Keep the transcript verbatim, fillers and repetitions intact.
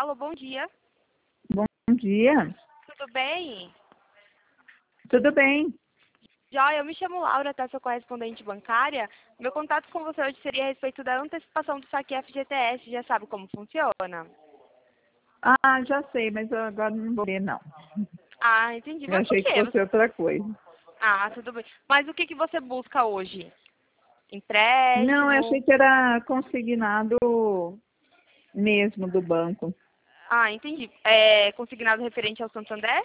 Alô, bom dia. Bom dia. Tudo bem? Tudo bem? Joia, eu me chamo Laura, tá? Sou correspondente bancária. Meu contato com você hoje seria a respeito da antecipação do saque F G T S. Já sabe como funciona? Ah, já sei, mas eu agora não vou ler, não. Ah, entendi. Eu Mas por achei que quê? fosse outra coisa. Ah, tudo bem. Mas o que, que você busca hoje? Não, eu achei Empréstimo? que era consignado mesmo do banco. Ah, entendi. É consignado referente ao Santander?